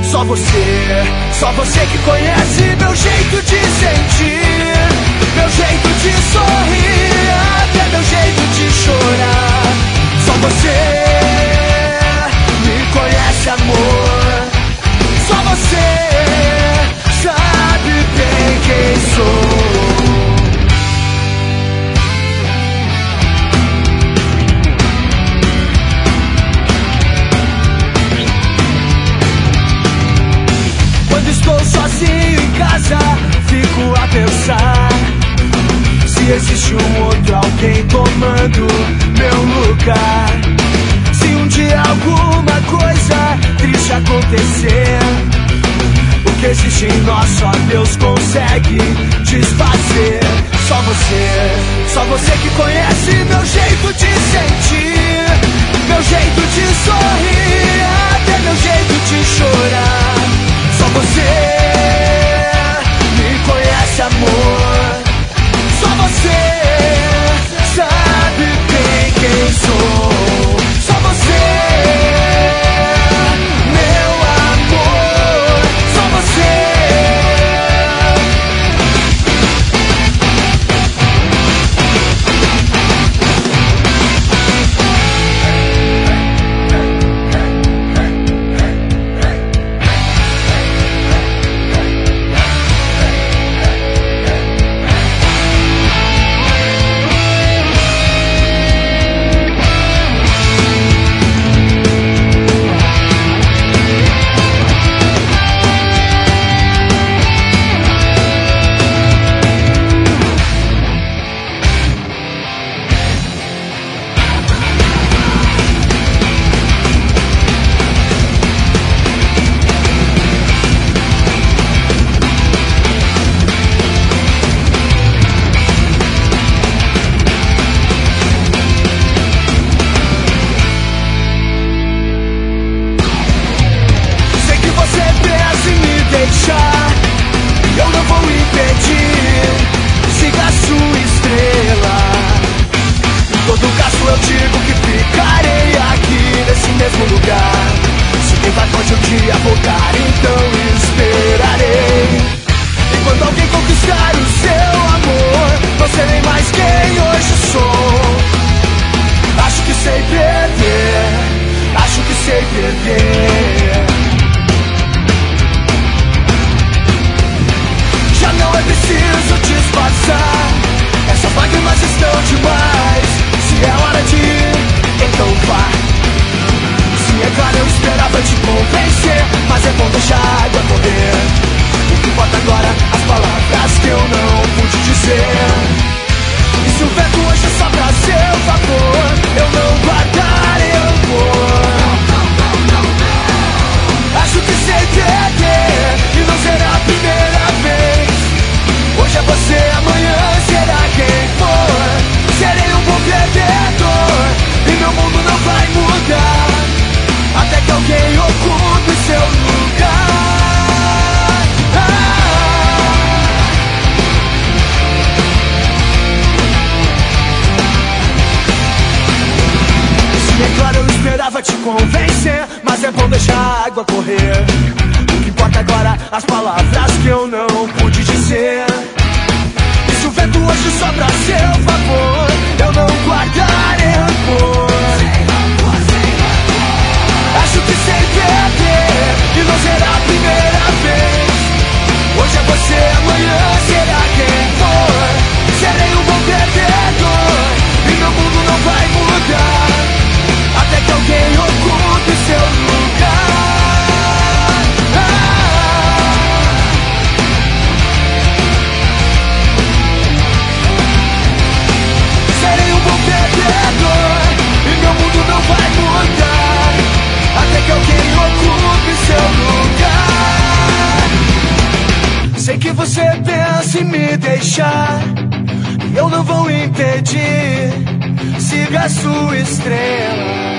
Só você que conhece meu jeito de sentir, meu jeito de sorrir, até meu jeito de chorar. Só você me conhece, amor. Só você sabe bem quem sou. Estou sozinho em casa, fico a pensar se existe um outro alguém tomando meu lugar. Se um dia alguma coisa triste acontecer, o que existe em nós só Deus consegue desfazer. Só você que conhece meu jeito de sentir, meu jeito de sorrir, até meu jeito de chorar. Só você me conhece, amor. Só você sabe bem quem sou. Só você, meu amor. Só você. Eu não vou impedir, siga a sua estrela. Em todo caso eu digo que ficarei aqui nesse mesmo lugar. Se tentar pode um dia voltar, então esperarei. Enquanto alguém conquistar o seu amor, não serei mais quem hoje sou. Acho que sei perder, acho que sei perder. Já não é preciso disfarçar, essas lágrimas estão demais. Se é hora de ir, então vá. Se é claro, eu esperava te convencer, mas é bom deixar a água correr. O que importa agora, as palavras que eu não pude dizer. E se o vento hoje é só pra seu favor, eu não guardarei rancor. Acho que sei perder, e não será a primeira vez. Hoje é você, amanhã será quem for. Serei um bom perdedor, e meu mundo não vai mudar, até que alguém ocupe seu lugar. Se é claro, eu esperava te convencer, mas é bom deixar a água correr. O que importa agora, as palavras que eu não pude dizer. E se o vento hoje sopra a seu favor, eu não guardarei rancor. Acho que sei perder, e não será a primeira vez. Hoje é você, amanhã será quem for. Serei um bom perdedor, e meu mundo não vai mudar, até que alguém ocupe seu lugar. Serei um bom perdedor, e meu mundo não vai mudar, até que alguém ocupe seu lugar. Sei que você pensa em me deixar, e eu não vou impedir. Siga a sua estrela.